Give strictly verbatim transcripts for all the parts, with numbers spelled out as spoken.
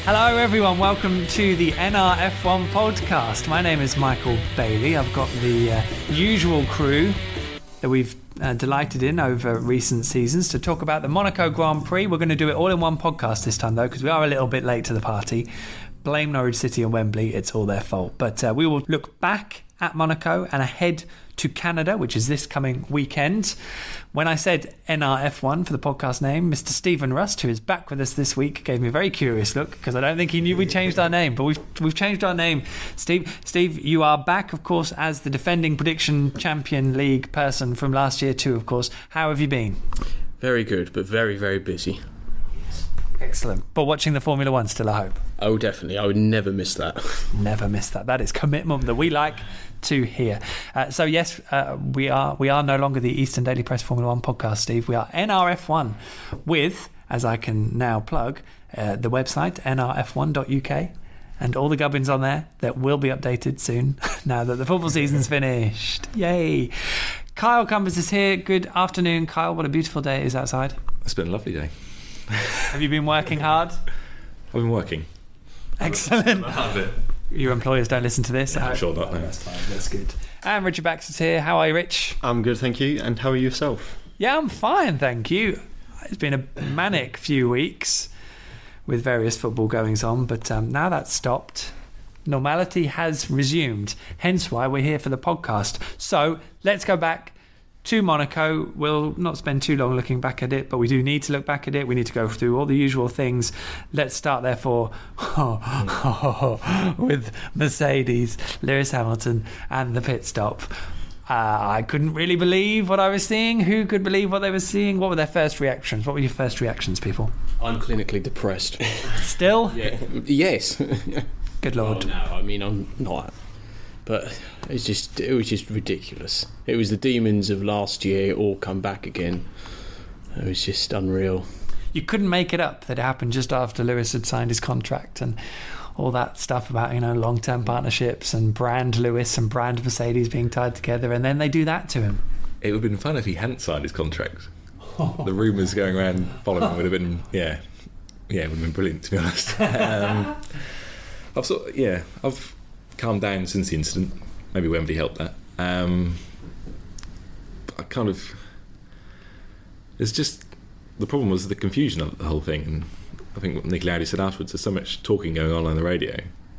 Hello everyone, welcome to the N R F one podcast. My name is Michael Bailey. I've got the uh, usual crew that we've uh, delighted in over recent seasons to talk about the Monaco Grand Prix. We're going to do it all in one podcast this time though, because we are a little bit late to the party. Blame Norwich City and Wembley, it's all their fault. But uh, we will look back at Monaco and ahead to Canada, which is this coming weekend. When I said N R F one for the podcast name, Mister Stephen Rust, who is back with us this week, gave me a very curious look because I don't think he knew we changed our name, but we've we've changed our name. Steve, Steve, you are back, of course, as the defending Prediction Champion League person from last year too, of course. How have you been? Very good, but very, very busy. Excellent. But watching the Formula One still, I hope. Oh, definitely. I would never miss that. Never miss that. That is commitment that we like to hear. Uh, so yes, uh, we are we are no longer the Eastern Daily Press Formula One podcast, Steve. We are N R F one with, as I can now plug, uh, the website N R F one dot U K and all the gubbins on there that will be updated soon now that the football season's finished. Yay. Kyle Cumbers is here. Good afternoon, Kyle. What a beautiful day it is outside. It's been a lovely day. Have you been working hard? I've been working. Excellent. I love it. Your employers don't listen to this? I'm sure not. No. That's fine. That's good. And Richard Baxter's here. How are you, Rich? I'm good, thank you. And how are you yourself? Yeah, I'm fine, thank you. It's been a manic few weeks with various football goings on, but um, now that's stopped. Normality has resumed. Hence why we're here for the podcast. So let's go back to Monaco. We'll not spend too long looking back at it, but we do need to look back at it. We need to go through all the usual things. Let's start, therefore, with Mercedes, Lewis Hamilton, and the pit stop. Uh, I couldn't really believe what I was seeing. Who could believe what they were seeing? What were their first reactions? What were your first reactions, people? I'm clinically depressed. Still? Yeah. Yes. Good Lord. Oh, no, I mean, I'm not. But it's just, it was just ridiculous. It was the demons of last year all come back again. It was just unreal. You couldn't make it up that it happened just after Lewis had signed his contract and all that stuff about, you know, long-term partnerships and brand Lewis and brand Mercedes being tied together, and then they do that to him. It would have been fun if he hadn't signed his contract. The rumours going around following him would have been, yeah, yeah, it would have been brilliant, to be honest. Um, I've sort of, yeah, I've calmed down since the incident. Maybe Wembley helped that. Um, but I kind of, it's just, the problem was the confusion of the whole thing, and I think what Nick Laudy said afterwards, there's so much talking going on on the radio.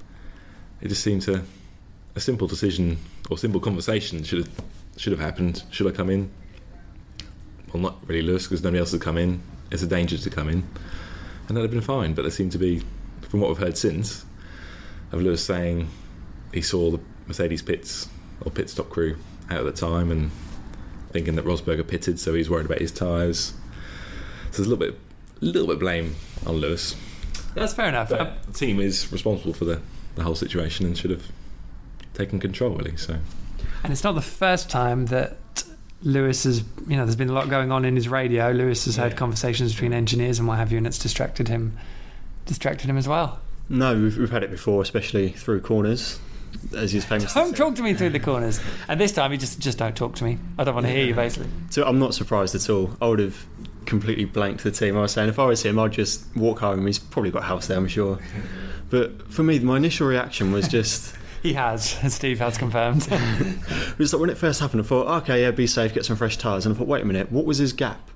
It just seemed to, a simple decision or simple conversation should have should have happened. Should I come in? Well, not really Lewis, because nobody else had come in. It's a danger to come in, and that'd have been fine. But there seemed to be, from what we've heard since, of Lewis saying he saw the Mercedes pits or pit stop crew out at the time and thinking that Rosberg pitted, so he's worried about his tyres. So there's a little bit, a little bit of blame on Lewis. That's fair enough. But Um, the team is responsible for the, the whole situation and should have taken control, really. So, and it's not the first time that Lewis has, you know, there's been a lot going on in his radio. Lewis has had Yeah. conversations between engineers and what have you, and it's distracted him, distracted him as well. No, we've, we've had it before, especially through corners, as he's famous. Don't talk to me through the corners. And this time, you just just don't talk to me. I don't want to hear you, basically. So I'm not surprised at all. I would have completely blanked the team. I was saying if I was him, I'd just walk home. He's probably got a house there, I'm sure. But for me, my initial reaction was just... He has, as Steve has confirmed. It was like when it first happened, I thought, okay, yeah, be safe, get some fresh tyres. And I thought, wait a minute, what was his gap?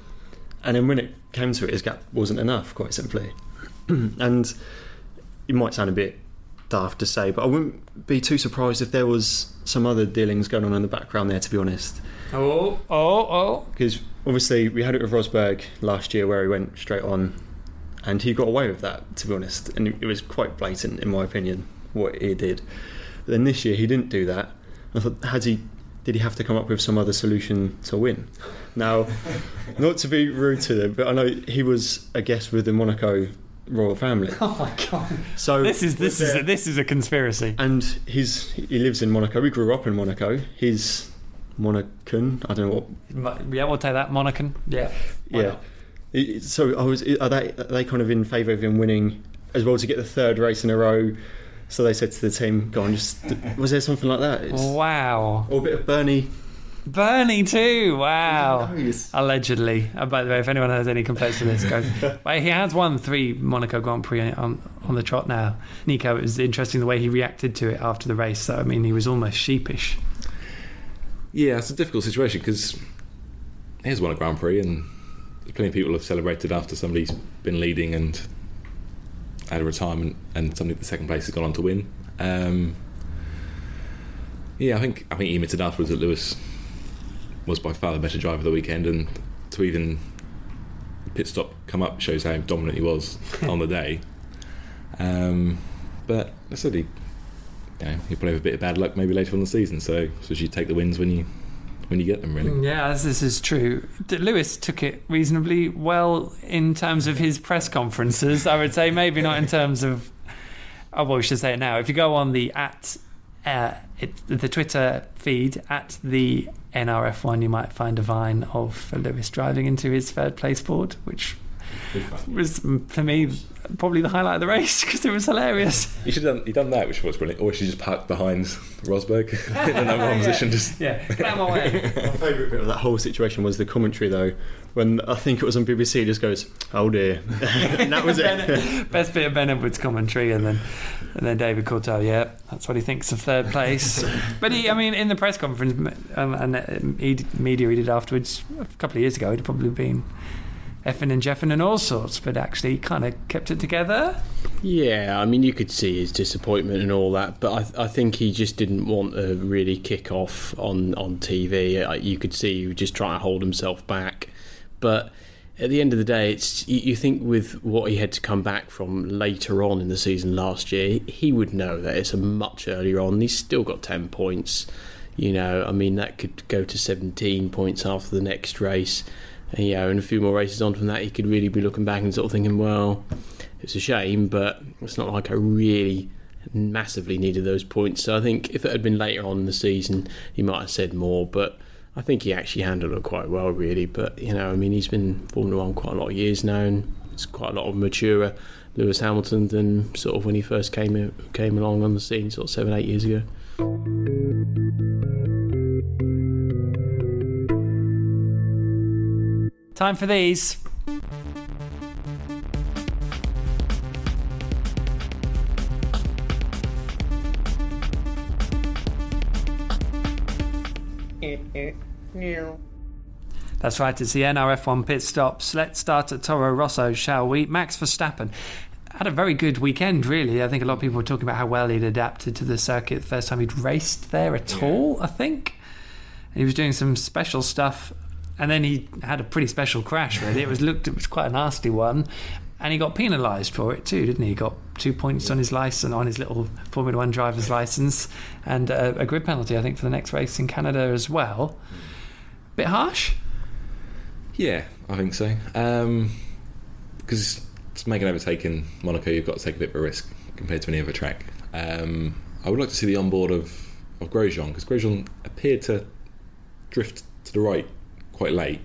And then when it came to it, his gap wasn't enough, quite simply. And it might sound a bit daft to say, but I wouldn't be too surprised if there was some other dealings going on in the background there, to be honest. Oh, oh, oh. Because obviously we had it with Rosberg last year where he went straight on and he got away with that, to be honest. And it was quite blatant, in my opinion, what he did. But then this year he didn't do that. I thought, has he, did he have to come up with some other solution to win? Now, not to be rude to him, but I know he was a guest with the Monaco royal family. Oh my god! So this is this is a, this is a conspiracy. And he's he lives in Monaco. He grew up in Monaco. He's Monacan. I don't know what. Yeah, we'll take that Monacan. Yeah, yeah. It, so I was. Are they are they kind of in favour of him winning as well to get the third race in a row? So they said to the team, "Go on, just." Was there something like that? It's, wow. Or a bit of Bernie. Bernie too. Wow. Nice. Allegedly. Oh, by the way, if anyone has any complaints to this, go. Well, he has won three Monaco Grand Prix on, on the trot now. Nico, it was interesting the way he reacted to it after the race. So I mean, he was almost sheepish. Yeah, it's a difficult situation because he has won a Grand Prix, and plenty of people have celebrated after somebody's been leading and had a retirement, and somebody at the second place has gone on to win. Um, yeah, I think I think he admitted afterwards that Lewis was by far the better driver of the weekend, and to even pit stop come up shows how dominant he was on the day. Um, but I said he. You know, he'll probably have a bit of bad luck maybe later on in the season, so so you take the wins when you when you get them, really. Yeah, this is true. Lewis took it reasonably well in terms of his press conferences, I would say. Maybe not in terms of... Oh, well, we should say it now. If you go on the at uh, it, the Twitter feed, at the N R F one, you might find a vine of Lewis driving into his third place board, which was, for me, probably the highlight of the race because it was hilarious. You should have done, you done that, which was brilliant. Or you should just park behind Rosberg in the number one yeah. position. Just yeah, get out of my way. My favourite bit of that whole situation was the commentary, though, when I think it was on B B C. He just goes, "Oh dear," and that was it. Best bit of Ben Edwards' commentary, and then and then David Courtauld. Yeah, that's what he thinks of third place. But he, I mean, in the press conference um, and uh, media he did afterwards a couple of years ago, he'd probably been effing and jeffing and all sorts, but actually kind of kept it together. Yeah, I mean, you could see his disappointment and all that, but I, th- I think he just didn't want to really kick off on, on T V. You could see he was just trying to hold himself back. But at the end of the day, it's you, you think with what he had to come back from later on in the season last year, he would know that it's a much earlier on. He's still got ten points. You know, I mean, that could go to seventeen points after the next race. And, you know, and a few more races on from that, he could really be looking back and sort of thinking, well, it's a shame, but it's not like I really massively needed those points. So I think if it had been later on in the season, he might have said more, but I think he actually handled it quite well, really. But, you know, I mean, he's been Formula One quite a lot of years now, and it's quite a lot of maturer Lewis Hamilton than sort of when he first came came along on the scene, sort of seven, eight years ago. Time for these. That's right, it's the N R F one pit stops. Let's start at Toro Rosso, shall we? Max Verstappen had a very good weekend, really. I think a lot of people were talking about how well he'd adapted to the circuit the first time he'd raced there at yeah. all, I think. And he was doing some special stuff. And then he had a pretty special crash, really. It was looked, it was quite a nasty one, and he got penalised for it too, didn't he? He got two points yeah. on his license, on his little Formula One driver's licence, and a, a grid penalty, I think, for the next race in Canada as well. Bit harsh? Yeah, I think so. Um, because to make an overtake in Monaco, you've got to take a bit of a risk compared to any other track. Um, I would like to see the onboard of of Grosjean, because Grosjean appeared to drift to the right quite late.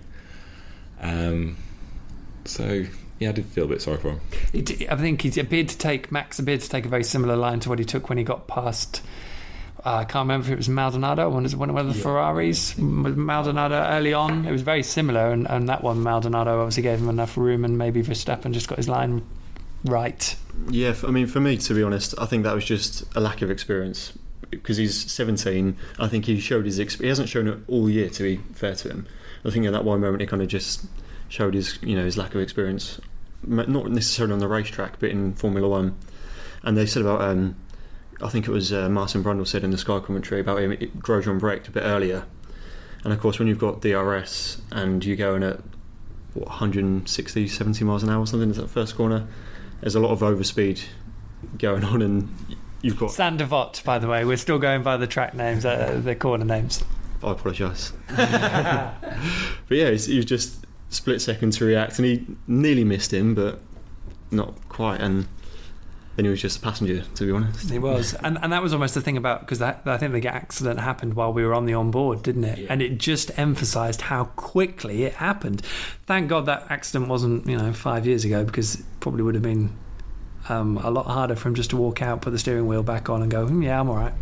Um, so yeah, I did feel a bit sorry for him. It, I think he appeared to take Max appeared to take a very similar line to what he took when he got past. Uh, I can't remember if it was Maldonado or one of one of the yeah. Ferraris. Maldonado early on, it was very similar, and, and that one Maldonado obviously gave him enough room, and maybe Verstappen just got his line right. Yeah, I mean, for me, to be honest, I think that was just a lack of experience. Because he's seventeen, I think he showed his. He hasn't shown it all year, to be fair to him. I think at that one moment he kind of just showed his, you know, his lack of experience, not necessarily on the racetrack, but in Formula One. And they said about, um, I think it was uh, Martin Brundle said in the Sky commentary about him, it, Grosjean braked a bit earlier. And of course, when you've got D R S and you're going at what, one sixty, seventy miles an hour or something, is that first corner? There's a lot of overspeed going on, and you've got Sander Vott, by the way. We're still going by the track names, uh, the corner names. I apologise. But yeah, he was just split second to react, and he nearly missed him, but not quite. And then he was just a passenger, to be honest. He was, and and that was almost the thing about, because I think the accident happened while we were on the onboard, didn't it? Yeah. And it just emphasised how quickly it happened. Thank God that accident wasn't, you know, five years ago, because it probably would have been um, a lot harder for him just to walk out, put the steering wheel back on, and go, mm, yeah, I'm all right.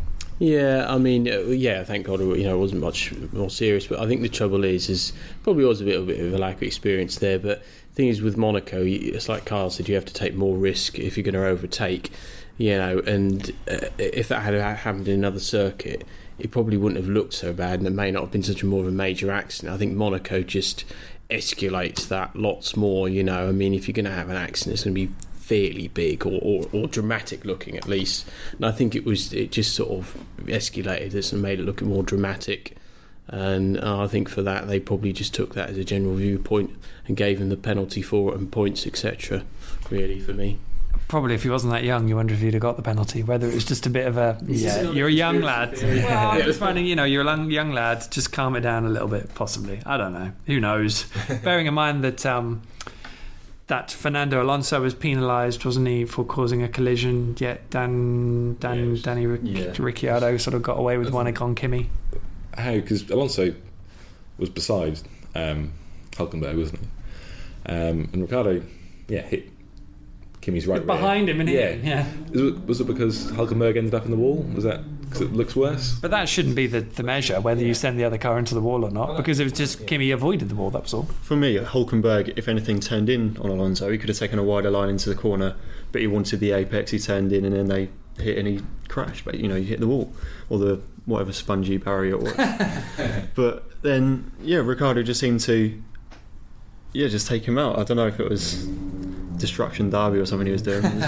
Yeah, I mean, uh, yeah, thank God, you know, it wasn't much more serious. But I think the trouble is, is probably was a bit, a bit of a lack of experience there. But the thing is, with Monaco, it's like Kyle said, you have to take more risk if you're going to overtake, you know. And uh, if that had happened in another circuit, it probably wouldn't have looked so bad, and it may not have been such a more of a major accident. I think Monaco just escalates that lots more, you know. I mean, if you're going to have an accident, it's going to be fairly big or, or, or dramatic looking at least, and I think it was it just sort of escalated this and made it look more dramatic, and uh, I think for that they probably just took that as a general viewpoint and gave him the penalty for it and points, etc. Really, for me, probably if he wasn't that young, you wonder if he'd have got the penalty, whether it was just a bit of a yeah you're a young lad. Well, I was finding, you know, you're a young, young lad, just calm it down a little bit, possibly. I don't know, who knows. Bearing in mind that um that Fernando Alonso was penalised, wasn't he, for causing a collision, yet Dan, Dan, yes. Danny Ric- Yeah. Ricciardo sort of got away with one on Kimi. How? Because Alonso was beside um, Hülkenberg, wasn't he? Um, and Ricciardo, yeah, hit Kimi's right rear. Behind him, and Yeah. him, yeah. Was it, was it because Hülkenberg ended up in the wall? Was that because it looks worse? But that shouldn't be the, the measure, whether you send the other car into the wall or not, because it was just Kimi avoided the wall, that was all. For me, Hülkenberg, if anything, turned in on Alonso. He could have taken a wider line into the corner, but he wanted the apex. He turned in, and then they hit, and he crashed. But you know, he hit the wall or the whatever spongy barrier. Or but then, yeah, Ricciardo just seemed to, yeah, just take him out. I don't know if it was Destruction Derby or something he was doing. It was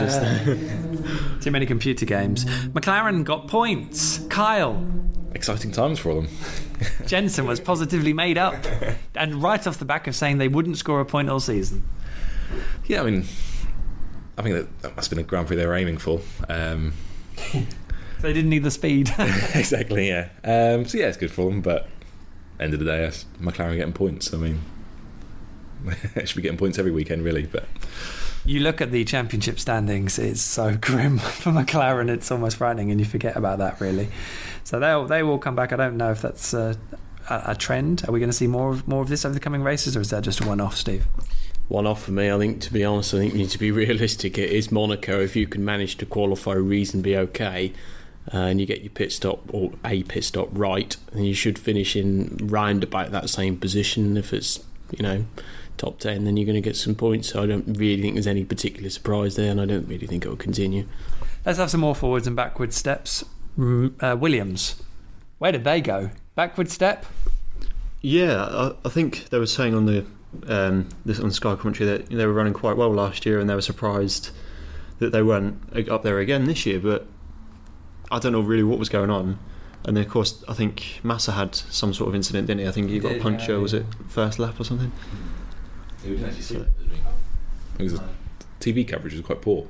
just Too many computer games. McLaren got points. Kyle. Exciting times for them. Jensen was positively made up, and right off the back of saying they wouldn't score a point all season. Yeah, I mean, I think that, that must have been a Grand Prix they were aiming for. Um, They didn't need the speed. exactly, yeah. Um, so yeah, it's good for them, but end of the day, that's McLaren getting points. I mean, they should be getting points every weekend, really. But You look at the championship standings, it's so grim for McLaren, it's almost frightening, and you forget about that, really. So they'll they will come back. I don't know if that's a, a, a trend. Are we going to see more of, more of this over the coming races, or is that just a one-off, Steve? one off for me. I think, to be honest, I think you need to be realistic. It is Monaco. If you can manage to qualify reasonably okay, uh, and you get your pit stop or a pit stop right, then you should finish in round about that same position. If it's, you know, top ten, then you're going to get some points. So I don't really think there's any particular surprise there, and I don't really think it will continue. Let's have some more forwards and backwards steps. Uh, Williams, where did they go? Backward step? yeah. I, I think they were saying on the um, this on Sky Commentary that they were running quite well last year, and they were surprised that they weren't up there again this year. But I don't know really what was going on. And then, of course, I think Massa had some sort of incident, didn't he? I think he, He got did, a puncture. yeah. Was it first lap or something? it was actually see it. It was a, T V coverage was quite poor.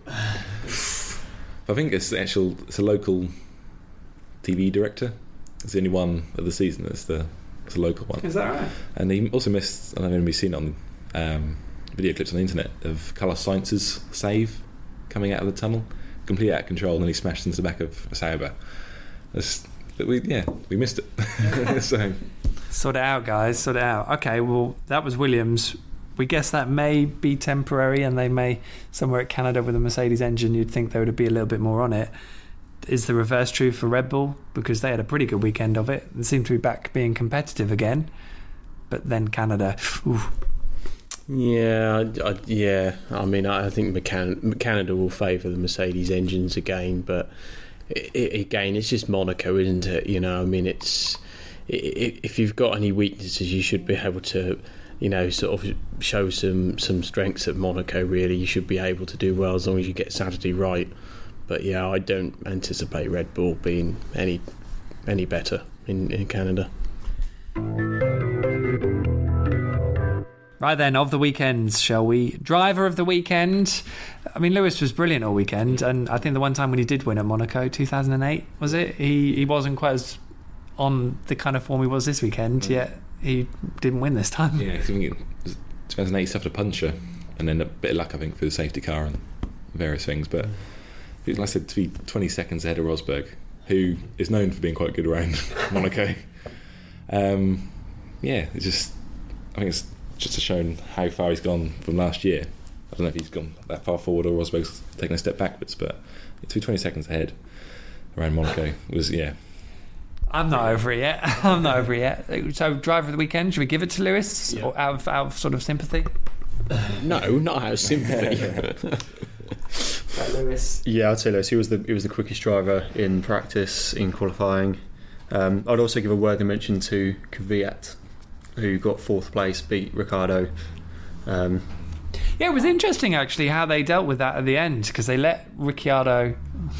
I think it's the actual. It's a local T V director. It's the only one of the season. It's the it's a local one. Is that right? And he also missed, and I've only seen it on um, video clips on the internet, of Carlos Sainz's save coming out of the tunnel, completely out of control, and he smashed into the back of a Sauber. That's, but we, yeah, we missed it. so Sort it out, guys. Sort it out. Okay, well, that was Williams. We guess that may be temporary, and they may, somewhere at Canada with a Mercedes engine, you'd think they would be a little bit more on it. Is the reverse true for Red Bull? Because they had a pretty good weekend of it. They seem to be back being competitive again. But then Canada, ooh. Yeah, I, I, yeah. I mean, I, I think McCann- Canada will favour the Mercedes engines again, but it, it, again, it's just Monaco, isn't it? You know, I mean, it's it, if you've got any weaknesses, you should be able to, you know, sort of show some some strengths at Monaco. Really, you should be able to do well as long as you get Saturday right. But yeah, I don't anticipate Red Bull being any any better in, in Canada. Right then, of the weekends, shall we? Driver of the weekend. I mean, Lewis was brilliant all weekend, and I think the one time when he did win at Monaco, two thousand eight, was it? He he wasn't quite as on the kind of form he was this weekend, mm. yet he didn't win this time. yeah, I think it was two thousand eight he suffered a puncture, and then a bit of luck, I think, for the safety car and various things. But like I said, to be twenty seconds ahead of Rosberg, who is known for being quite good around Monaco. Um, yeah, it's just, I think it's just shown how far he's gone from last year. I don't know if he's gone that far forward or Rosberg's taken a step backwards, but to be twenty seconds ahead around Monaco was, yeah, I'm not over it yet. I'm not over it yet. So, driver of the weekend, should we give it to Lewis? Yeah. Or out of, out of sort of sympathy? No, not out of sympathy. Lewis. Yeah, I'd say Lewis. He was the he was the quickest driver in practice, in qualifying. Um, I'd also give a worthy mention to Kvyat, who got fourth place, beat Ricciardo. Um, Yeah, it was interesting actually how they dealt with that at the end, because they let Ricciardo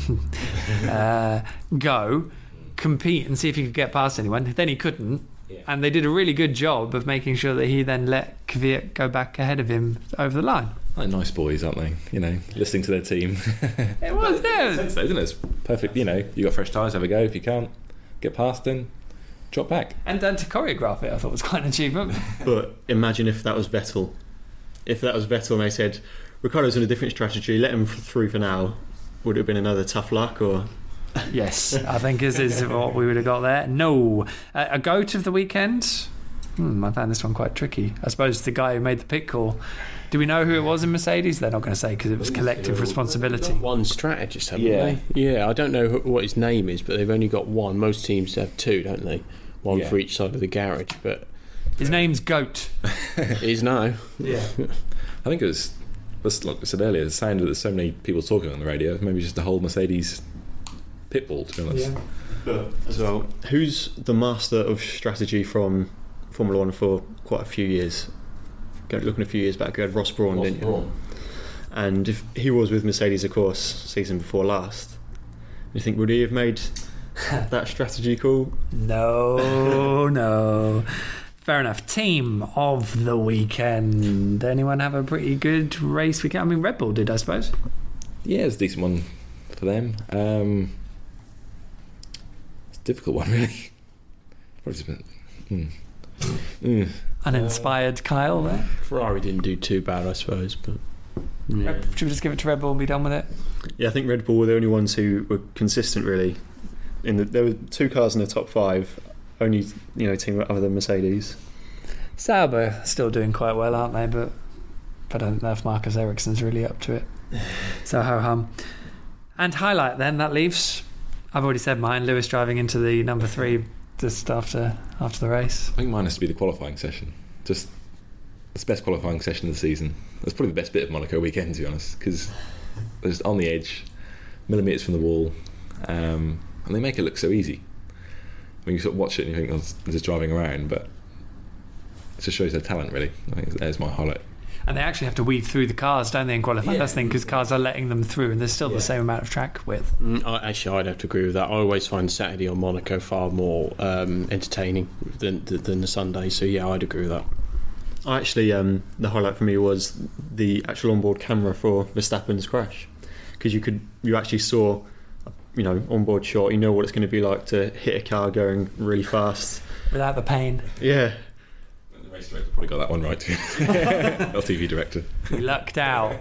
uh, go, compete and see if he could get past anyone. Then he couldn't. Yeah. And they did a really good job of making sure that he then let Kvyat go back ahead of him over the line. Like nice boys, aren't they? You know, listening to their team. It was, yeah. Sense though, isn't it? It's perfect. You know, you got fresh tyres, have a go. If you can't get past, then drop back. And then to choreograph it, I thought was quite an achievement. but imagine if that was Vettel. If that was Vettel and they said, Ricciardo's on a different strategy, let him f- through for now, would it have been another tough luck? Or Yes, I think is is what we would have got there. No, uh, a goat of the weekend. Hmm, I found this one quite tricky. I suppose the guy who made the pit call. Do we know who it was in Mercedes? They're not going to say because it was collective responsibility. One strategist, haven't Yeah. they? Yeah, I don't know who, what his name is, but they've only got one. Most teams have two, don't they? One Yeah. for each side of the garage, but His name's Goat. it is now. Yeah. I think it was, was like I said earlier, the sound that there's so many people talking on the radio. Maybe just the whole Mercedes pitbull, to be honest. as well, who's the master of strategy from Formula One for quite a few years? Go- Looking a few years back, you had Ross Brawn, didn't you? And if he was with Mercedes, of course, season before last, you think would he have made that strategy call? No, no. Fair enough. Team of the weekend. Anyone have a pretty good race weekend? I mean, Red Bull did, I suppose. Yeah, it's a decent one for them. Um, it's a difficult one, really. Probably just been, mm. Mm. Uninspired Kyle there. Ferrari didn't do too bad, I suppose, but yeah. Red- Should we just give it to Red Bull and be done with it? Yeah, I think Red Bull were the only ones who were consistent, really. In the, there were two cars in the top five, only you know team other than Mercedes. Sauber still doing quite well, aren't they? But but I don't know if Marcus Ericsson's really up to it. So ho hum. And highlight then that leaves. I've already said mine. Lewis driving into the number three just after after the race. I think mine has to be the qualifying session. Just it's the best qualifying session of the season. That's probably the best bit of Monaco weekend, to be honest, because they're just on the edge, millimetres from the wall, um, and they make it look so easy. When you sort of watch it and you think, oh, they're just driving around, but it just shows their talent, really. I think there's my highlight. And they actually have to weave through the cars, don't they, in qualifying? Yeah. That's the thing, because cars are letting them through, and there's still Yeah. the same amount of track width. Mm, I, actually, I'd have to agree with that. I always find Saturday on Monaco far more um, entertaining than, than the Sunday. So yeah, I'd agree with that. I actually, um, the highlight for me was the actual onboard camera for Verstappen's crash, because you could, you actually saw, you know, onboard shot. You know what it's going to be like to hit a car going really fast. Without the pain. Yeah, The race director probably got that one right too. L T V director. We lucked out.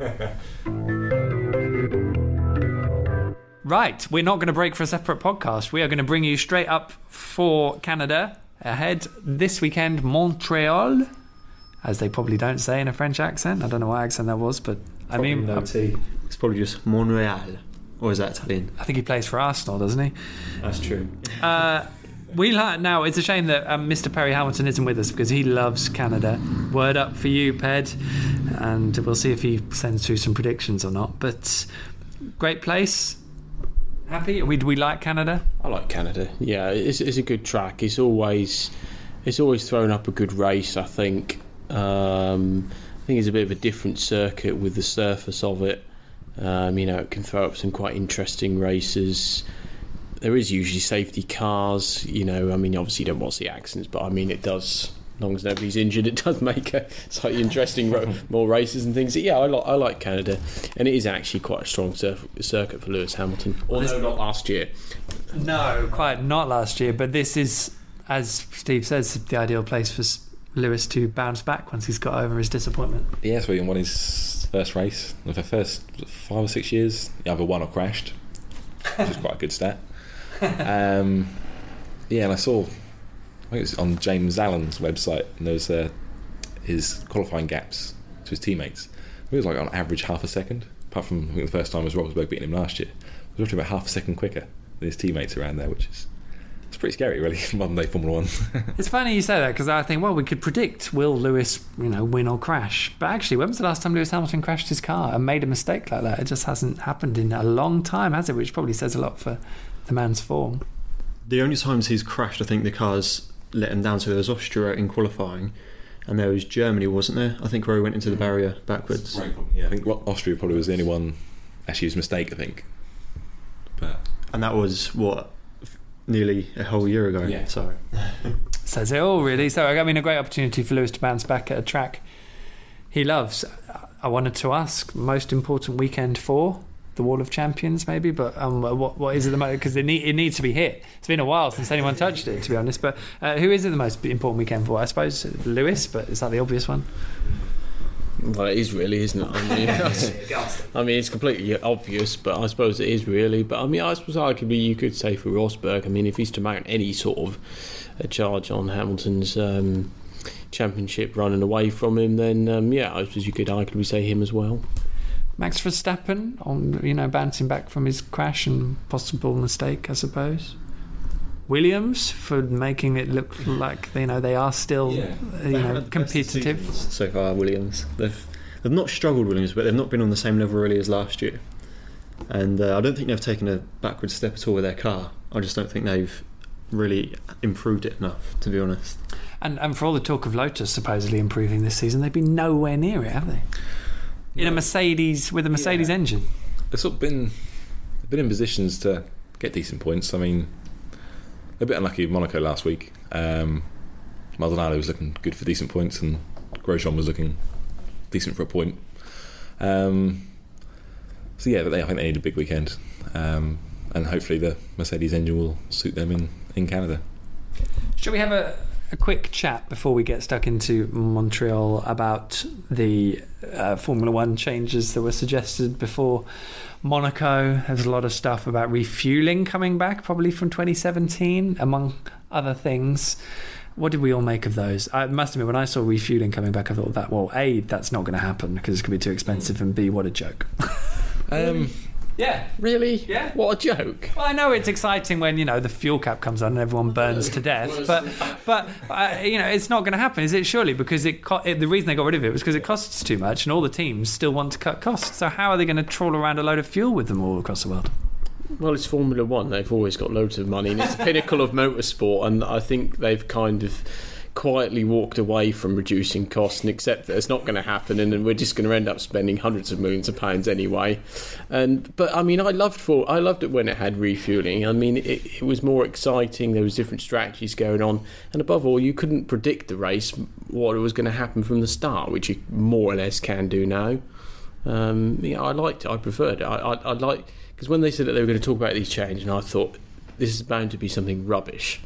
Right, we're not going to break for a separate podcast. We are going to bring you straight up for Canada. Ahead this weekend, Montreal, as they probably don't say in a French accent. I don't know what accent that was, but I mean, no T. It's probably just Montreal, or is that Italian? I think he plays for Arsenal, doesn't he? That's true. Uh, we like now. It's a shame that um, Mister Perry Hamilton isn't with us because he loves Canada. Word up for you, Ped, and we'll see if he sends through some predictions or not. But great place. Happy? We we like Canada. I like Canada. Yeah, it's, it's a good track. It's always it's always thrown up a good race. I think. Um, I think it's a bit of a different circuit with the surface of it. Um, you know, it can throw up some quite interesting races. There is usually safety cars. You know, I mean, obviously you don't watch the accidents, but I mean, it does. As long as nobody's injured, it does make a slightly interesting ro- more races and things. Yeah, I like I like Canada, and it is actually quite a strong surf- circuit for Lewis Hamilton. Although not last year. No, quite not last year. But this is, as Steve says, the ideal place for Lewis to bounce back once he's got over his disappointment. Yeah, so he won his first race. For the first five or six years, he either won or crashed, which is quite a good stat. Um, yeah, and I saw, I think it was on James Allen's website, and there was uh, his qualifying gaps to his teammates. It was like on average half a second, apart from I think the first time was Rosberg beating him last year. It was roughly about half a second quicker than his teammates around there, which is it's pretty scary, really. Modern day Formula One. It's funny you say that because I think, well, we could predict will Lewis, you know, win or crash. But actually, when was the last time Lewis Hamilton crashed his car and made a mistake like that? It just hasn't happened in a long time, has it? Which probably says a lot for the man's form. The only times he's crashed, I think the cars let him down. So there was Austria in qualifying, and there was Germany, wasn't there? I think where he went into the barrier backwards. Right. Yeah, I think Austria probably was the only one. Actually, it was a mistake, I think. But and that was what, nearly a whole year ago. Yeah. So says it all, really. So I mean, a great opportunity for Lewis to bounce back at a track he loves. I wanted to ask, most important weekend for the Wall of Champions, maybe, but um, what what is it the most? Because it, need, it needs to be hit. It's been a while since anyone touched it, to be honest. But uh, who is it the most important weekend for? I suppose Lewis, but is that the obvious one? Well, it is really, isn't it? I mean, I mean, it's completely obvious, but I suppose it is really. But I mean, I suppose arguably you could say for Rosberg. I mean, if he's to mount any sort of a charge on Hamilton's um, championship running away from him, then um, yeah, I suppose you could arguably say him as well. Max Verstappen, on you know, bouncing back from his crash and possible mistake, I suppose. Williams for making it look like you know they are still Yeah. uh, you know competitive. so far, Williams. They've they've not struggled, Williams, but they've not been on the same level really as last year. And uh, I don't think they've taken a backward step at all with their car. I just don't think they've really improved it enough, to be honest. And and for all the talk of Lotus supposedly improving this season, they've been nowhere near it, have they? In a Mercedes with a Mercedes Yeah. engine. they've sort of been they've been in positions to get decent points. I mean, they're a bit unlucky with Monaco last week. Um, Maldonado was looking good for decent points, and Grosjean was looking decent for a point. Um, so yeah, they, I think they need a big weekend, um, and hopefully the Mercedes engine will suit them in, in Canada. Shall we have a, a quick chat before we get stuck into Montreal about the uh, Formula One changes that were suggested before Monaco? There's a lot of stuff about refueling coming back, probably from twenty seventeen, among other things. What did we all make of those? I must admit, when I saw refueling coming back, I thought that, well, A, that's not going to happen because it's going to be too expensive, and B, what a joke. Um, Yeah. Really? Yeah. What a joke. Well, I know it's exciting when, you know, the fuel cap comes on and everyone burns to death, but, but uh, you know, it's not going to happen, is it, surely? Because it, co- it the reason they got rid of it was because it costs too much and all the teams still want to cut costs. So how are they going to trawl around a load of fuel with them all across the world? Well, it's Formula One. They've always got loads of money, and it's the pinnacle of motorsport. And I think they've kind of quietly walked away from reducing costs and accept that it's not going to happen, and then we're just going to end up spending hundreds of millions of pounds anyway. And but I mean, I loved for I loved it when it had refueling. I mean, it, it was more exciting. There was different strategies going on, and above all, you couldn't predict the race what was going to happen from the start, which you more or less can do now. Um, yeah, I liked it. I preferred it. I I, I like. Because when they said that they were going to talk about these changes, and I thought, this is bound to be something rubbish.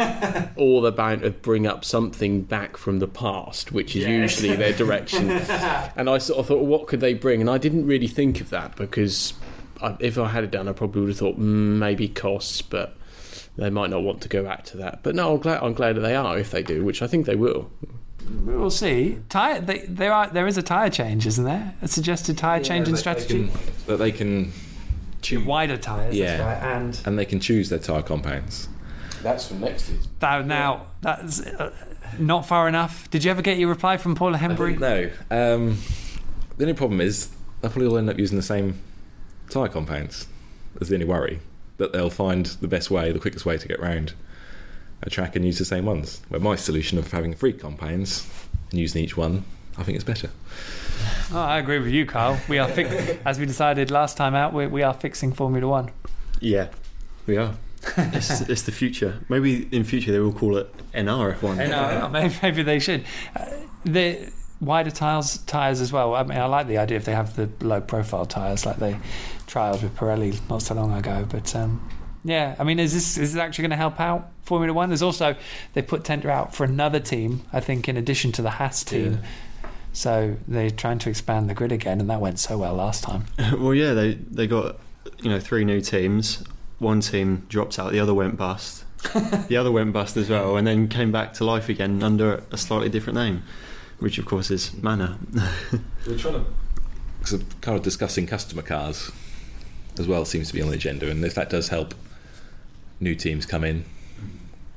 Or they're bound to bring up something back from the past, which is Yes. usually their direction. And I sort of thought, well, what could they bring? And I didn't really think of that, because I, if I had it done, I probably would have thought, mm, maybe costs, but they might not want to go back to that. But no, I'm glad, I'm glad that they are, if they do, which I think they will. We'll see. Tire, they, there are there is a tyre change, isn't there? A suggested tyre change in strategy. That they can choose, Wider tyres, Yeah. that's right. And and they can choose their tyre compounds. That's from next year. that, now, that's uh, not far enough. Did you ever get your reply from Paula Hembury? No. Um, the only problem is they'll probably all end up using the same tyre compounds. That's the only worry. That they'll find the best way, the quickest way to get round a track and use the same ones. Where my solution of having three compounds and using each one, I think is better. Oh, I agree with you, Carl. We are, fi- as we decided last time out, we, we are fixing Formula One. Yeah, we are. it's, it's the future. Maybe in future they will call it N R F one. No, maybe, maybe they should. Uh, the wider tyres, tyres as well. I mean, I like the idea if they have the low-profile tyres like they trialled with Pirelli not so long ago. But um, yeah, I mean, is this is this actually going to help out Formula One? There's also they put tender out for another team, I think, in addition to the Haas team. Yeah. So they're trying to expand the grid again, and that went so well last time. Well, yeah, they they got you know three new teams. One team dropped out, the other went bust. The other went bust as well, and then came back to life again under a slightly different name, which of course is Manor. We're trying to because kind of discussing customer cars as well seems to be on the agenda, and if that does help new teams come in,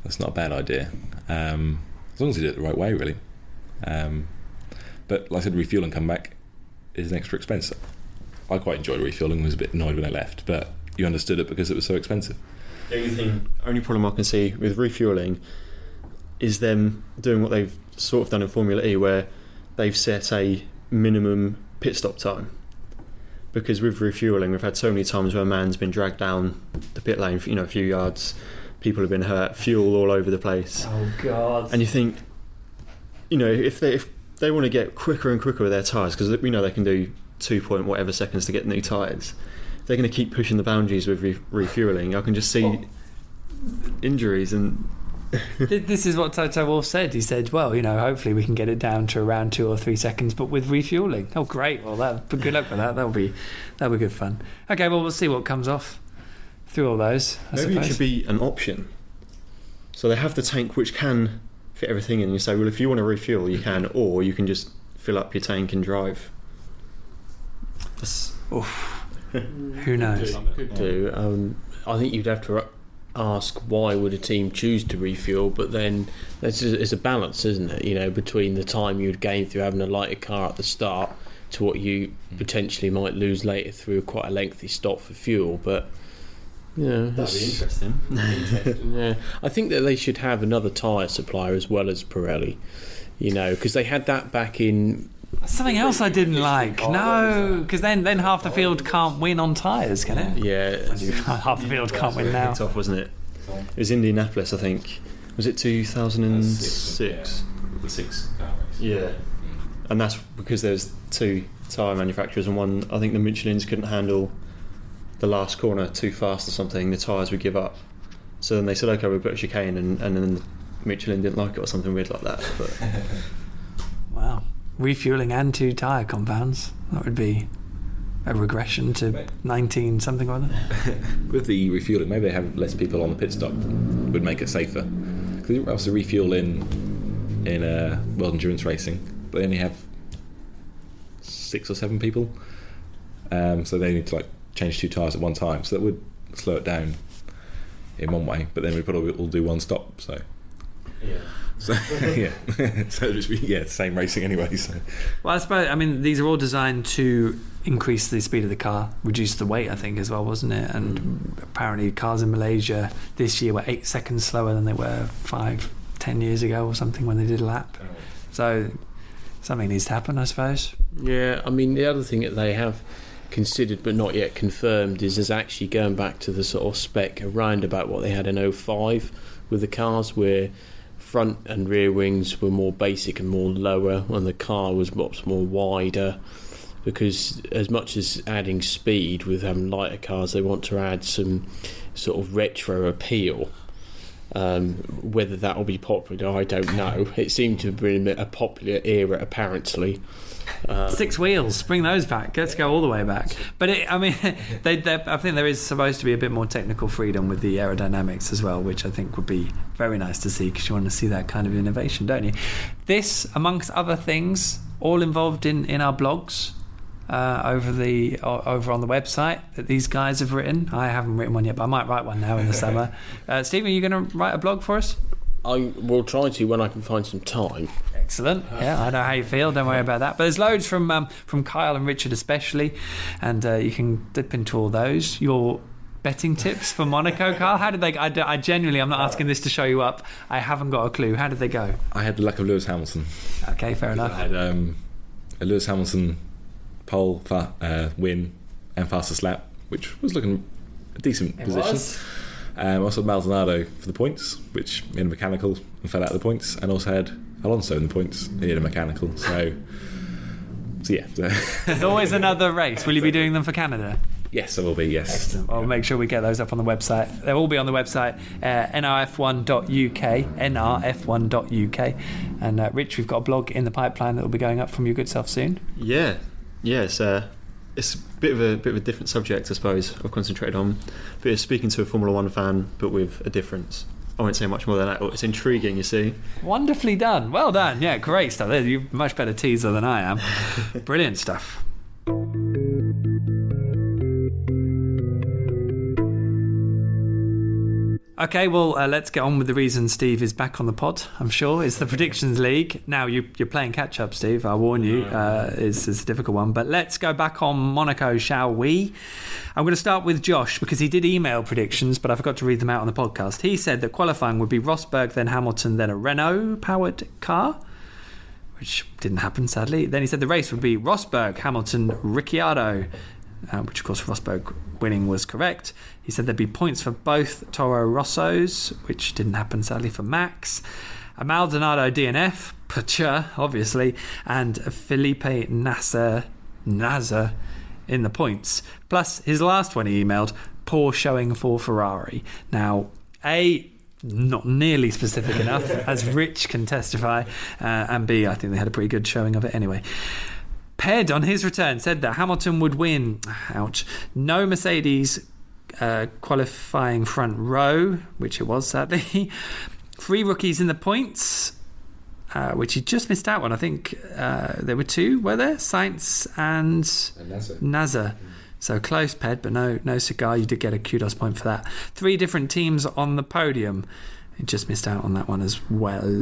that's not a bad idea. Um, as long as you do it the right way, really. Um, but like I said, refueling come back is an extra expense. I quite enjoyed refueling. Was a bit annoyed when I left, but you understood it because it was so expensive. The only thing, only problem I can see with refueling is them doing what they've sort of done in Formula E, where they've set a minimum pit stop time. Because with refueling, we've had so many times where a man's been dragged down the pit lane, for, you know, a few yards. People have been hurt, fuel all over the place. Oh God! And you think, you know, if they if they want to get quicker and quicker with their tyres, because we know they can do two point whatever seconds to get new tyres, they're going to keep pushing the boundaries with re- refueling. I can just see oh. injuries and. This is what Toto Wolff said. He said, well, you know, hopefully we can get it down to around two or three seconds, but with refueling. Oh, great. Well, that, good luck with that. That'll be that'll be good fun. Okay, well, we'll see what comes off through all those, I Maybe suppose. It should be an option. So they have the tank which can fit everything in. You say, well, if you want to refuel, you can, or you can just fill up your tank and drive. Oof. Who knows? Could do. Um, I think you'd have to ask why would a team choose to refuel, but then it's a, it's a balance, isn't it? You know, between the time you'd gain through having a lighter car at the start to what you potentially might lose later through quite a lengthy stop for fuel. But you know, that'd be interesting. interesting yeah, I think that they should have another tyre supplier as well as Pirelli. You know, because they had that back in. Something else I didn't like. No, because then, then half the field can't win on tyres, can it? Yeah. Half the field can't win now. It's off, wasn't it? It was Indianapolis, I think. Was it two thousand six? The six car race. Yeah. And that's because there's two tyre manufacturers, and one, I think the Michelins couldn't handle the last corner too fast or something. The tyres would give up. So then they said, okay, we'll put a chicane, and, and then Michelin didn't like it or something weird like that. But wow. Refueling and two tyre compounds. That would be a regression to nineteen something or other. With the refueling, maybe they have less people on the pit stop would make it safer. Because you also refuel in in uh, world endurance racing, they only have six or seven people, um, so they need to like change two tyres at one time. So that would slow it down in one way, but then we probably all do one stop. So yeah. So yeah, so just be, yeah, same racing anyway. So well, I suppose I mean these are all designed to increase the speed of the car, reduce the weight, I think, as well, wasn't it? And mm. apparently, cars in Malaysia this year were eight seconds slower than they were five, ten years ago or something when they did a lap. Oh. So something needs to happen, I suppose. Yeah, I mean the other thing that they have considered but not yet confirmed is is actually going back to the sort of spec around about what they had in oh five with the cars, where front and rear wings were more basic and more lower, and the car was much more wider, because as much as adding speed with having lighter cars, they want to add some sort of retro appeal. Um, whether that will be popular, I don't know. It seemed to have been a popular era, apparently. Uh, Six wheels, bring those back. Let's go all the way back. But it, I mean, they, I think there is supposed to be a bit more technical freedom with the aerodynamics as well, which I think would be very nice to see, because you want to see that kind of innovation, don't you? This, amongst other things, all involved in, in our blogs uh, over the over on the website that these guys have written. I haven't written one yet, but I might write one now in the summer. Uh, Stephen, are you going to write a blog for us? I will try to when I can find some time. Excellent. Yeah, I know how you feel. Don't worry about that. But there's loads from um, from Kyle and Richard especially, and uh, you can dip into all those. Your betting tips for Monaco, Kyle. How did they? I, I genuinely, I'm not asking this to show you up. I haven't got a clue. How did they go? I had the luck of Lewis Hamilton. Okay, fair enough. I had um, a Lewis Hamilton pole fa- uh, win and fastest lap, which was looking a decent it position. Was. Um, also Maldonado for the points, which in mechanical and fell out of the points, and also had Alonso in the points in a mechanical. So, so yeah. There's always another race. Will you be doing them for Canada? Yes, I will be, yes. Excellent. I'll make sure we get those up on the website. They'll all be on the website, uh, N R F one dot U K, N R F one dot U K. And uh, Rich, we've got a blog in the pipeline that will be going up from your good self soon. Yeah, yeah, it's, uh, it's a bit of a bit of a different subject, I suppose, I've concentrated on. But it's speaking to a Formula One fan, but with a difference. I won't say much more than that. It's intriguing, you see. Wonderfully done. Well done. Yeah, great stuff. You're a much better teaser than I am. Brilliant stuff. Okay, well, uh, let's get on with the reason Steve is back on the pod, I'm sure. It's the Predictions League. Now, you, you're playing catch-up, Steve, I warn you. Uh, it's, it's a difficult one. But let's go back on Monaco, shall we? I'm going to start with Josh, because he did email predictions, but I forgot to read them out on the podcast. He said that qualifying would be Rosberg, then Hamilton, then a Renault-powered car, which didn't happen, sadly. Then he said the race would be Rosberg, Hamilton, Ricciardo, uh, which, of course, Rosberg winning was correct. He said there'd be points for both Toro Rossos, which didn't happen, sadly, for Max. A Maldonado D N F, Pacha, obviously, and Felipe Nasser, Nasser in the points. Plus, his last one he emailed, poor showing for Ferrari. Now, A, not nearly specific enough, as Rich can testify, uh, and B, I think they had a pretty good showing of it anyway. Ped, on his return, said that Hamilton would win. Ouch. No Mercedes uh, qualifying front row, which it was, sadly. Three rookies in the points, uh, which he just missed out on. I think uh, there were two, were there? Sainz and, And Nasser. Nasser. So close, Ped, but no, no cigar. You did get a kudos point for that. Three different teams on the podium. You just missed out on that one as well.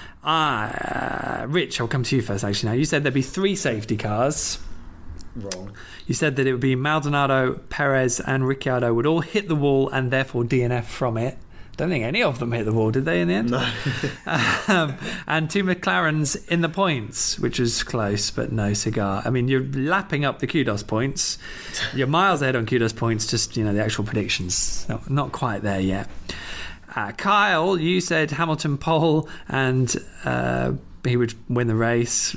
Ah, uh, Rich, I'll come to you first, actually. Now, you said there'd be three safety cars. Wrong. You said that it would be Maldonado, Perez, and Ricciardo would all hit the wall and therefore D N F from it. Don't think any of them hit the wall, did they, in the end? No. um, and two McLarens in the points, which was close, but no cigar. I mean, you're lapping up the kudos points. You're miles ahead on kudos points, just, you know, the actual predictions. Not, not quite there yet. Uh, Kyle, you said Hamilton pole and uh, he would win the race.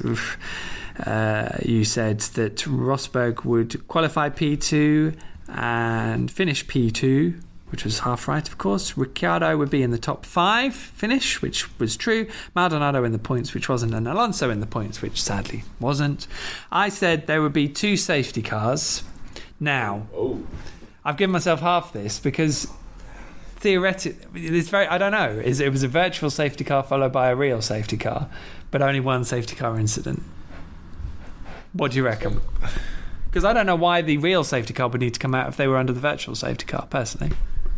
Uh, you said that Rosberg would qualify P two and finish P two, which was half right, of course. Ricciardo would be in the top five finish, which was true. Maldonado in the points, which wasn't. And Alonso in the points, which sadly wasn't. I said there would be two safety cars. Now, Oh. I've given myself half this because theoretically, it's very, I don't know, is it was a virtual safety car followed by a real safety car, but only one safety car incident. What do you reckon? Because I don't know why the real safety car would need to come out if they were under the virtual safety car, personally.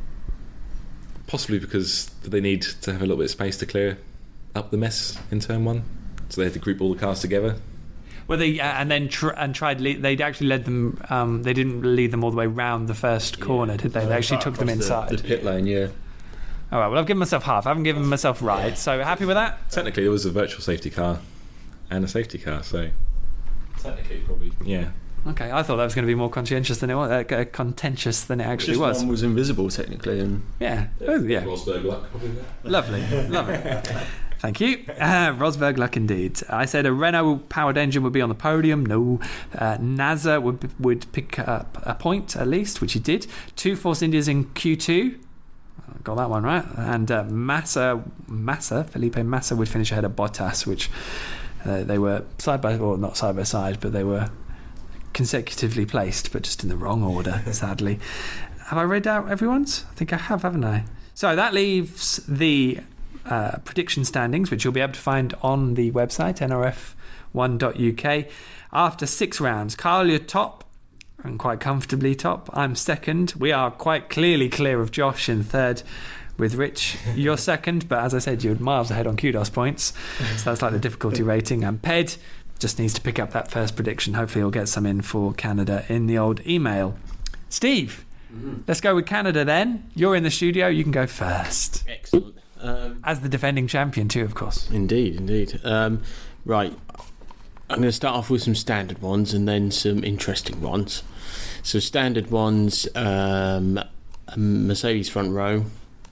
Possibly because they need to have a little bit of space to clear up the mess in turn one. So they had to group all the cars together. Well, they uh, and then tr- and tried. Le- they'd actually led them. Um, they didn't lead them all the way round the first corner, did they? They actually took them inside. The, the pit lane, yeah. All right. Well, I've given myself half. I haven't given myself right. So happy with that? Technically, there was a virtual safety car and a safety car, so technically, probably, yeah. Okay. I thought that was going to be more conscientious than it was. Uh, contentious than it actually Just was. one was invisible, technically, and Yeah. Oh, yeah. Rosberg luck, probably. Lovely. Lovely. Thank you. Uh, Rosberg luck indeed. I said a Renault-powered engine would be on the podium. No. Uh, Nasser would would pick up a point at least, which he did. Two Force Indias in Q two. Got that one right. And uh, Massa, Massa, Felipe Massa would finish ahead of Bottas, which uh, they were side by, or not side by side, but they were consecutively placed, but just in the wrong order, sadly. Have I read out everyone's? I think I have, haven't I? So that leaves the uh, prediction standings, which you'll be able to find on the website, N R F one dot U K. After six rounds, Carl, you're top, and quite comfortably top. I'm second. We are quite clearly clear of Josh in third with Rich. You're second, but as I said, you're miles ahead on kudos points. So that's like the difficulty rating. And Ped just needs to pick up that first prediction. Hopefully he'll get some in for Canada in the old email. Steve, mm-hmm. Let's go with Canada then. You're in the studio. You can go first. Excellent. Um, As the defending champion too, of course. Indeed, indeed. Um, right. I'm going to start off with some standard ones and then some interesting ones. So standard ones, um, a Mercedes front row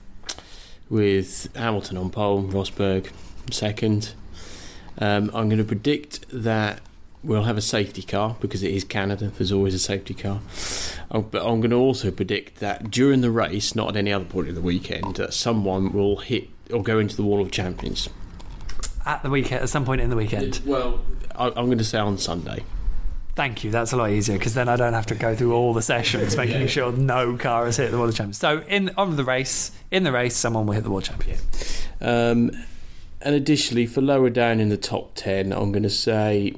with Hamilton on pole, Rosberg second. Um, I'm going to predict that we'll have a safety car because it is Canada. There's always a safety car. Oh, but I'm going to also predict that during the race, not at any other point of the weekend, that someone will hit or go into the Wall of Champions. At the weekend, at some point in the weekend. Well, I, I'm going to say on Sunday. Thank you. That's a lot easier because then I don't have to go through all the sessions making yeah. sure no car has hit the World Champions. So in on the race, in the race, someone will hit the World Champion. Um, and additionally, for lower down in the top ten, I'm going to say,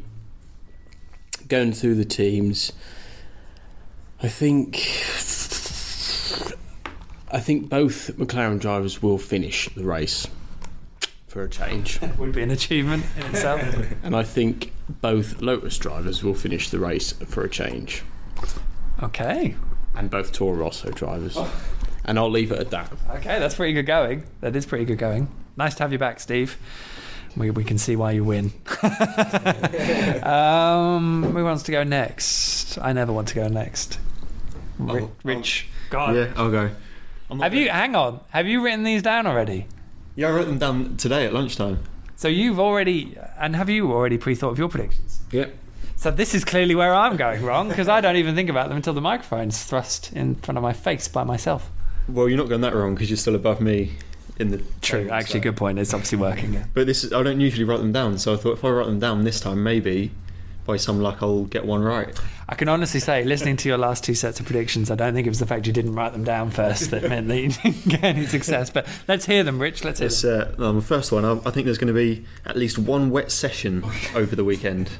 going through the teams, I think I think both McLaren drivers will finish the race for a change. Would be an achievement in itself. And I think both Lotus drivers will finish the race for a change. Okay. And both Toro Rosso drivers. And I'll leave it at that. Okay, that's pretty good going. That is pretty good going. Nice to have you back, Steve. We we can see why you win. um, who wants to go next? I never want to go next. Ri- I'll- Rich, go on. Yeah, I'll go. I'm not Have you? Hang on. Have you written these down already? Yeah, I wrote them down today at lunchtime. So you've already, and have you already pre-thought of your predictions? Yep. So this is clearly where I'm going wrong, because I don't even think about them until the microphone's thrust in front of my face by myself. Well, you're not going that wrong because you're still above me in the True, table, actually, so- good point. It's obviously working. Yeah. But this is, I don't usually write them down, so I thought if I write them down this time, maybe by some luck I'll get one right. I can honestly say, listening to your last two sets of predictions, I don't think it was the fact you didn't write them down first that meant that you didn't get any success. But let's hear them, Rich. Let's hear It's, them. uh, um, the first one, I, I think there's going to be at least one wet session over the weekend.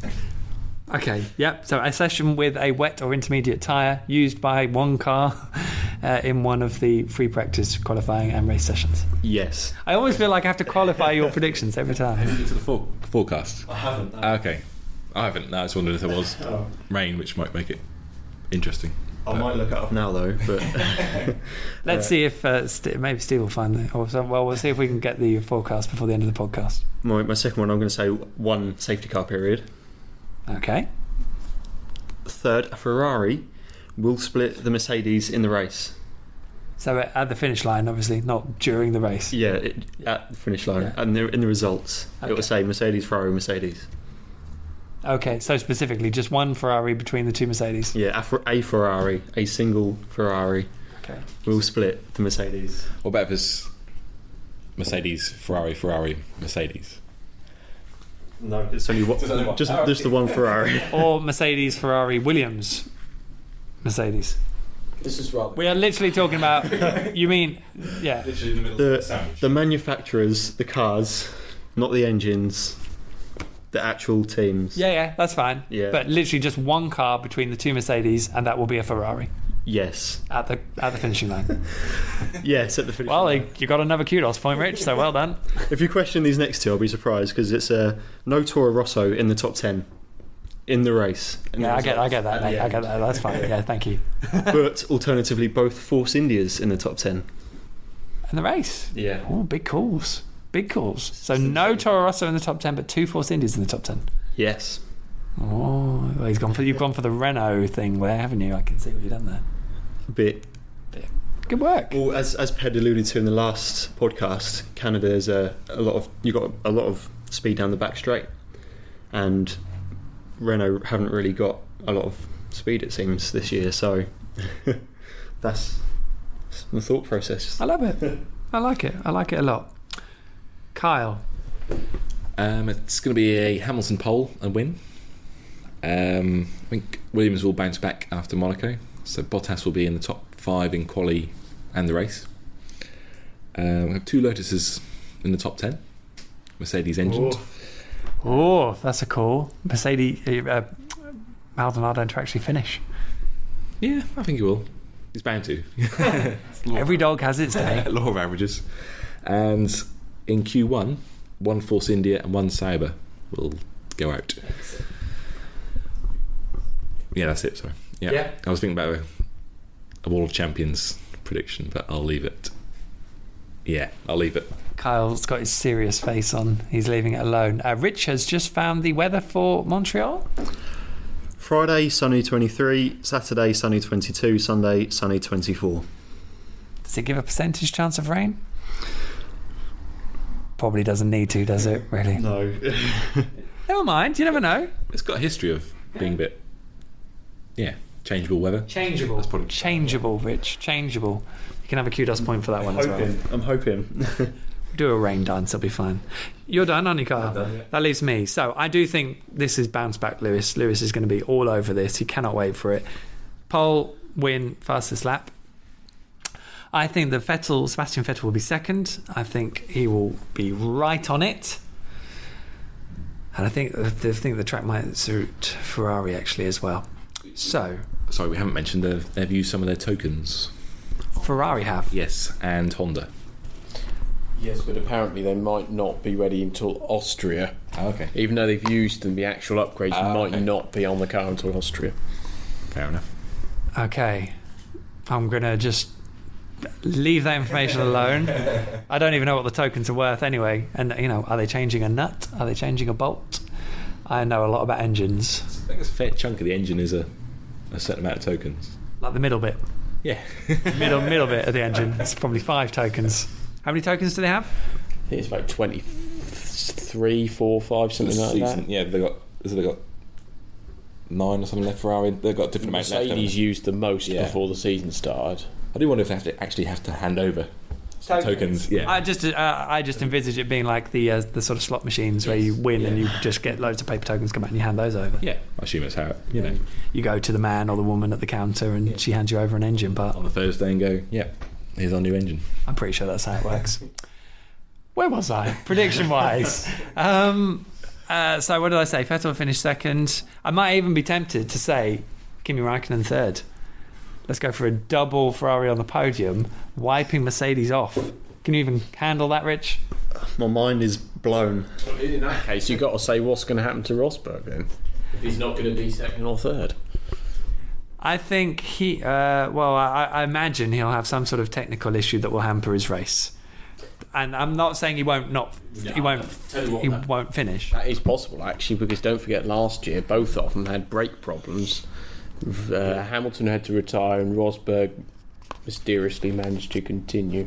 Okay, yep. So a session with a wet or intermediate tyre used by one car uh, in one of the free practice, qualifying and race sessions. Yes. I always feel like I have to qualify your predictions every time. Have you looked at the for- forecast? I haven't. Ah, okay. I haven't. No, I was wondering if there was rain, which might make it interesting. I might look it up now though, but Let's see if uh, St- maybe Steve will find the. Or some, well, we'll see if we can get the forecast before the end of the podcast. my, my second one, I'm going to say one safety car period. Okay. Third, a Ferrari will split the Mercedes in the race. So at the finish line, obviously, not during the race. Yeah, it, at the finish line. Yeah. And the, in the results, it Okay. will say Mercedes, Ferrari, Mercedes. Okay, so specifically, just one Ferrari between the two Mercedes. Yeah, a, Fer- a Ferrari, a single Ferrari Okay. will split the Mercedes. What about if it's Mercedes, Ferrari, Ferrari, Mercedes? No, it's only one. Just only one. Just, Oh, just the one Ferrari. Or Mercedes, Ferrari, Williams, Mercedes. This is rather. We are literally talking about. You mean, yeah. Literally in the middle The, the manufacturers, the cars, not the engines, the actual teams. Yeah, yeah, that's fine. Yeah. But literally just one car between the two Mercedes, and that will be a Ferrari Yes. at the at the finishing line. Yes, at the finish. Well, line. you got another kudos point, Rich. So well done. If you question these next two, I'll be surprised because it's uh, no Toro Rosso in the top ten in the race. in the Yeah, I get, I results get that. at Mate. the I get end. that. That's fine. Yeah, thank you. But alternatively, both Force Indias in the top ten. And the race. Yeah. Oh, big calls. Big calls. So no Toro Rosso in the top ten, but two Force Indies in the top ten. Yes. Oh, well, he's gone for you've gone for the Renault thing there, haven't you? I can see what you've done there. A bit. Good work. Well, as as Ped alluded to in the last podcast, Canada is a, a lot of you got a lot of speed down the back straight, and Renault haven't really got a lot of speed it seems this year. So that's the thought process. I love it. I like it. I like it a lot. Kyle. Um, it's going to be a Hamilton pole and win. Um, I think Williams will bounce back after Monaco, so Bottas will be in the top five in quali and the race. Um, we have two Lotuses in the top ten. Mercedes engined. Oh, that's a call. Mercedes, uh, Maldonado to actually finish. Yeah, I think he will. He's bound to. Every dog has its day. Law of averages. And in Q one, one Force India and one Sauber will go out. Yeah, that's it. Sorry. Yeah, Yeah. I was thinking about a, a Wall of Champions prediction, but I'll leave it. Yeah, I'll leave it. Kyle's got his serious face on. He's leaving it alone. Uh, Rich has just found the weather for Montreal. Friday sunny twenty-three, Saturday sunny twenty-two, Sunday sunny twenty-four. Does it give a percentage chance of rain? Probably doesn't need to, does it? Really? No. Never mind. You never know. It's got a history of being a bit, yeah, changeable weather. Changeable. That's probably- Changeable, Rich. Changeable. You can have a kudos point for that one as well. hoping. I'm hoping. Do a rain dance, it'll be fine. You're done, aren't you, Carl? done, yeah. That leaves me. So I do think this is bounce back Lewis. Lewis is going to be all over this. He cannot wait for it. Pole, win, fastest lap. I think that Vettel, Sebastian Vettel will be second. I think he will be right on it. And I think, I think the track might suit Ferrari actually as well. So, Sorry, we haven't mentioned they've, they've used some of their tokens. Ferrari have. Yes, and Honda. Yes, but apparently they might not be ready until Austria. Oh, okay. Even though they've used them, the actual upgrades Ah, might okay. not be on the car until Austria. Fair enough. Okay, I'm going to just leave that information alone. I don't even know what the tokens are worth anyway. And, you know, are they changing a nut? Are they changing a bolt? I know a lot about engines. I think it's a fair chunk of the engine is a, a certain amount of tokens. Like the middle bit. Yeah. Middle middle bit of the engine. It's probably five tokens. How many tokens do they have? I think it's about twenty-three, four, five, something like Season- that. Yeah, they got. Is it they got nine or something left? Ferrari. They've got a different amount left. haven't Mercedes they? used the most Yeah. before the season started. I do wonder if they have to actually have to hand over some tokens. Yeah. I just uh, I just envisage it being like the uh, the sort of slot machines where you win and you just get loads of paper tokens come out and you hand those over. yeah. I assume it's how it, you know, You go to the man or the woman at the counter and she hands you over an engine part. on the Thursday and go, yeah, here's our new engine. I'm pretty sure that's how it works. Where was I? Prediction wise. Um, uh, so what did I say? Vettel finished second. I might even be tempted to say Kimi Raikkonen third. Let's go for a double Ferrari on the podium, wiping Mercedes off. Can you even handle that, Rich? My mind is blown. In that case, you've got to say what's going to happen to Rosberg then. If he's not going to be second or third. I think he. Uh, well, I, I imagine he'll have some sort of technical issue that will hamper his race. And I'm not saying he won't not. No, he won't. tell you what, he that- won't finish. That is possible, actually, because don't forget last year, both of them had brake problems. Uh, Hamilton had to retire and Rosberg mysteriously managed to continue.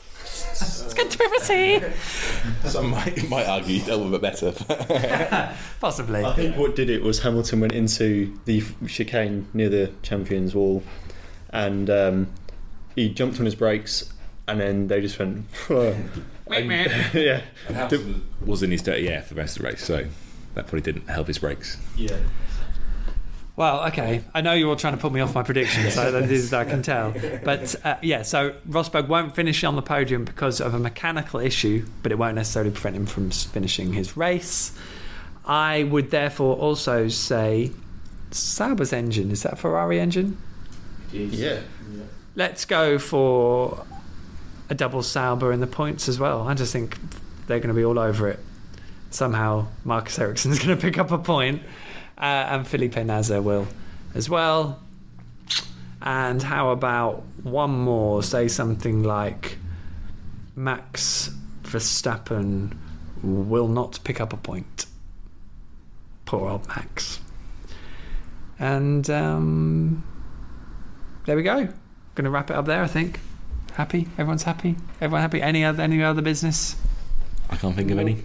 Conspiracy. Some might, might argue he dealt with it better. Possibly. I think what did it was Hamilton went into the chicane near the champions wall, and um, he jumped on his brakes, and then they just went. And- yeah. And Hamilton was in his dirty air for the rest of the race, so that probably didn't help his brakes. Yeah. Well, okay. I know you're all trying to put me off my prediction, so that is, I can tell. But uh, yeah, so Rosberg won't finish on the podium because of a mechanical issue, but it won't necessarily prevent him from s- finishing his race. I would therefore also say Sauber's engine. Is that a Ferrari engine? Yeah. Let's go for a double Sauber in the points as well. I just think they're going to be all over it. Somehow Marcus Ericsson's going to pick up a point. Uh, and Felipe Nasser will as well. And how about one more? Say something like Max Verstappen will not pick up a point. Poor old Max. And um, there we go. Going to wrap it up there, I think. Happy? Everyone's happy? Everyone happy? Any other any other business? I can't think of any.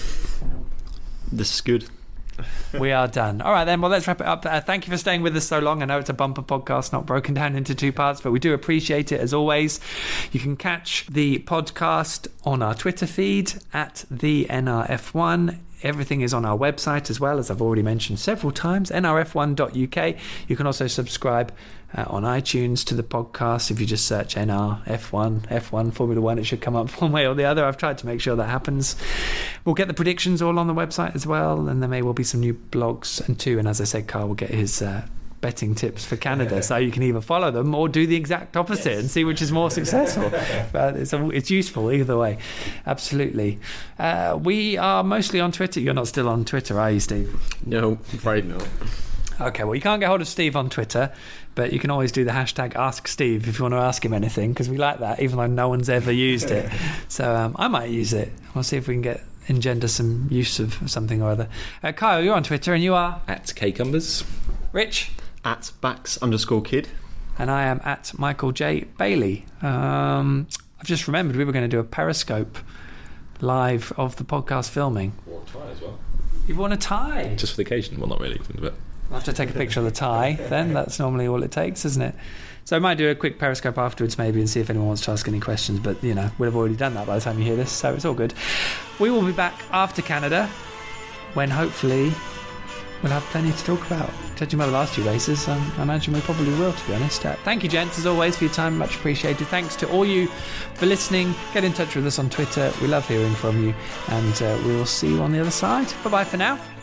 This is good. We are done. All right, then. Well, let's wrap it up. Uh, thank you for staying with us so long. I know it's a bumper podcast, not broken down into two parts, but we do appreciate it as always. You can catch the podcast on our Twitter feed at the N R F one. Everything is on our website as well, as I've already mentioned several times, N R F one dot U K. You can also subscribe uh, on iTunes to the podcast. If you just search N R F one, F one, Formula One, it should come up one way or the other. I've tried to make sure that happens. We'll get the predictions all on the website as well, and there may well be some new blogs and too. And as I said, Carl will get his uh, betting tips for Canada, so you can either follow them or do the exact opposite yes. and see which is more successful. But it's, a, it's useful either way. Absolutely. Uh, we are mostly on Twitter. You're not still on Twitter, are you, Steve? No, I'm afraid not. Okay, well, you can't get hold of Steve on Twitter, but you can always do the hashtag Ask Steve if you want to ask him anything, because we like that, even though no one's ever used it. So um, I might use it. We'll see if we can get engender some use of something or other. Uh, Kyle, you're on Twitter, and you are? At Kcumbers. Rich? At Bax underscore kid. And I am at Michael J. Bailey. Um, I've just remembered we were going to do a Periscope live of the podcast filming. Or a tie as well. You've won a tie. Just for the occasion. Well, not really, but... I'll have to take a picture of the tie then. That's normally all it takes, isn't it? So I might do a quick Periscope afterwards maybe and see if anyone wants to ask any questions, but, you know, we'll have already done that by the time you hear this, so it's all good. We will be back after Canada when hopefully we'll have plenty to talk about. Judging by the last few races, um, I imagine we probably will, to be honest. Uh, thank you, gents, as always, for your time. Much appreciated. Thanks to all you for listening. Get in touch with us on Twitter. We love hearing from you, and uh, we will see you on the other side. Bye-bye for now.